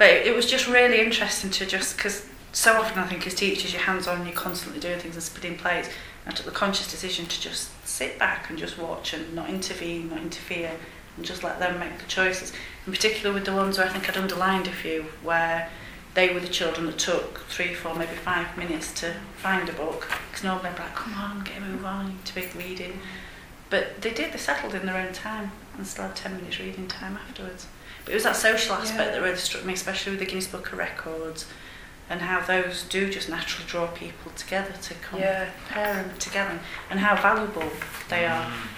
But it was just really interesting to just, because so often I think as teachers you're hands-on, you're constantly doing things and spinning plates. I took the conscious decision to just sit back and just watch and not intervene, not interfere, and just let them make the choices. In particular with the ones where I think I'd underlined a few, where they were the children that took 3, 4, maybe 5 minutes to find a book, because normally I'd be like, come on, get a move on, you need to be reading. But they settled in their own time and still had 10 minutes reading time afterwards. But it was that social aspect that really struck me, especially with the Guinness Book of Records, and how those do just naturally draw people together to pair them together, and how valuable they are.